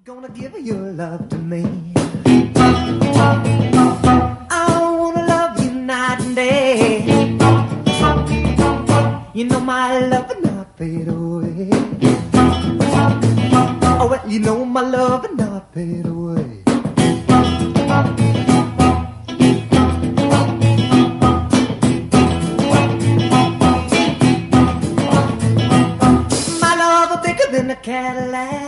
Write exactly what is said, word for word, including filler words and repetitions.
Gonna give your love to me. I wanna love you night and day. You know my love will not fade away. Oh, well, you know my love will not fade away. My love will bigger than a Cadillac.